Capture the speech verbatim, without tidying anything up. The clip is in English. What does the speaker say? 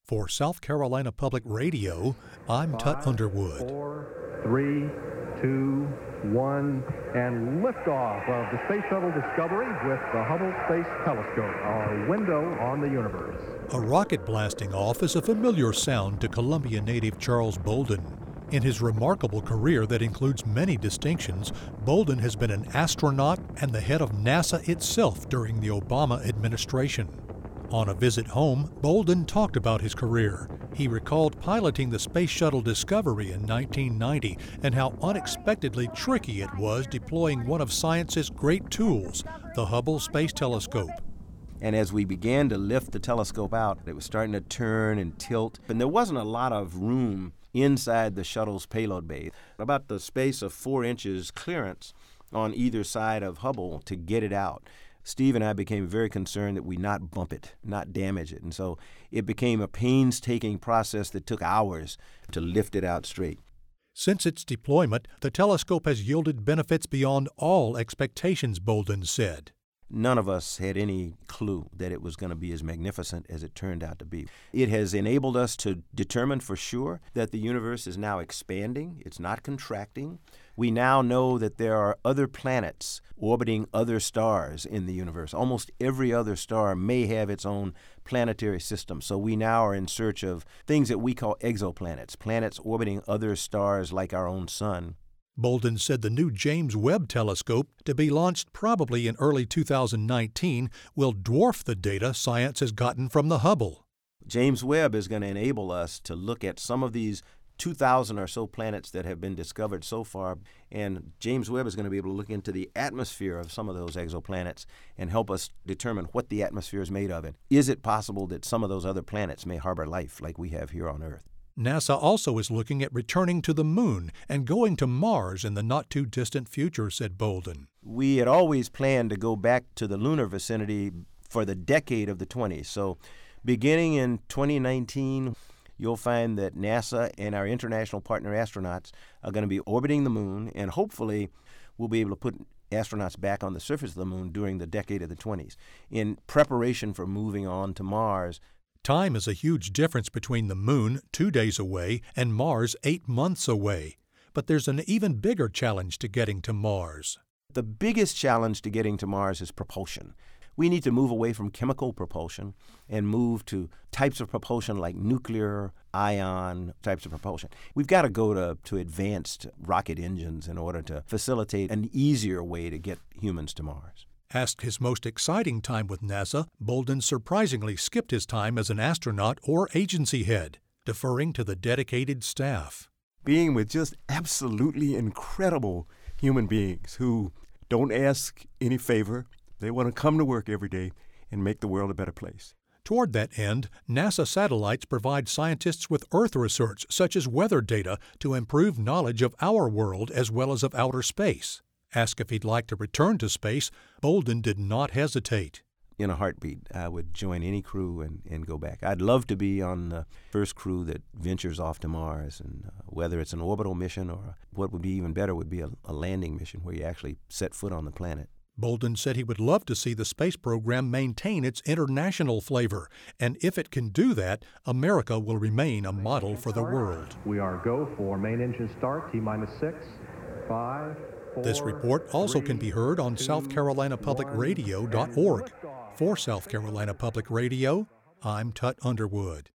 For South Carolina Public Radio, I'm Tut Underwood. Four, three, two, one, and liftoff of the Space Shuttle Discovery with the Hubble Space Telescope, our window on the universe. A rocket blasting off is a familiar sound to Columbia native Charles Bolden. In his remarkable career that includes many distinctions, Bolden has been an astronaut and the head of NASA itself during the Obama administration. On a visit home, Bolden talked about his career. He recalled piloting the Space Shuttle Discovery in nineteen ninety and how unexpectedly tricky it was deploying one of science's great tools, the Hubble Space Telescope. And as we began to lift the telescope out, it was starting to turn and tilt, and there wasn't a lot of room inside the shuttle's payload bay. About the space of four inches clearance on either side of Hubble to get it out. Steve and I became very concerned that we not bump it, not damage it. And so it became a painstaking process that took hours to lift it out straight. Since its deployment, the telescope has yielded benefits beyond all expectations, Bolden said. None of us had any clue that it was going to be as magnificent as it turned out to be. It has enabled us to determine for sure that the universe is now expanding. It's not contracting. We now know that there are other planets orbiting other stars in the universe. Almost every other star may have its own planetary system. So we now are in search of things that we call exoplanets, planets orbiting other stars like our own sun. Bolden said the new James Webb Telescope, to be launched probably in early two thousand nineteen, will dwarf the data science has gotten from the Hubble. James Webb is going to enable us to look at some of these two thousand or so planets that have been discovered so far, and James Webb is going to be able to look into the atmosphere of some of those exoplanets and help us determine what the atmosphere is made of. And is it possible that some of those other planets may harbor life like we have here on Earth? NASA also is looking at returning to the Moon and going to Mars in the not-too-distant future, said Bolden. We had always planned to go back to the lunar vicinity for the decade of the twenties. So beginning in twenty nineteen, you'll find that NASA and our international partner astronauts are going to be orbiting the Moon, and hopefully we'll be able to put astronauts back on the surface of the Moon during the decade of the twenties in preparation for moving on to Mars. Time is a huge difference between the Moon, two days away, and Mars, eight months away. But there's an even bigger challenge to getting to Mars. The biggest challenge to getting to Mars is propulsion. We need to move away from chemical propulsion and move to types of propulsion like nuclear, ion types of propulsion. We've got to go to, to advanced rocket engines in order to facilitate an easier way to get humans to Mars. Asked his most exciting time with NASA, Bolden surprisingly skipped his time as an astronaut or agency head, deferring to the dedicated staff. Being with just absolutely incredible human beings who don't ask any favor. They want to come to work every day and make the world a better place. Toward that end, NASA satellites provide scientists with Earth research, such as weather data, to improve knowledge of our world as well as of outer space. Asked if he'd like to return to space, Bolden did not hesitate. In a heartbeat, I would join any crew and, and go back. I'd love to be on the first crew that ventures off to Mars, and uh, whether it's an orbital mission or what would be even better would be a, a landing mission where you actually set foot on the planet. Bolden said he would love to see the space program maintain its international flavor, and if it can do that, America will remain a model for the world. We are go for main engine start, T minus six, five, four, This report also three, can be heard on two, south carolina public radio dot org. For South Carolina Public Radio, I'm Tut Underwood.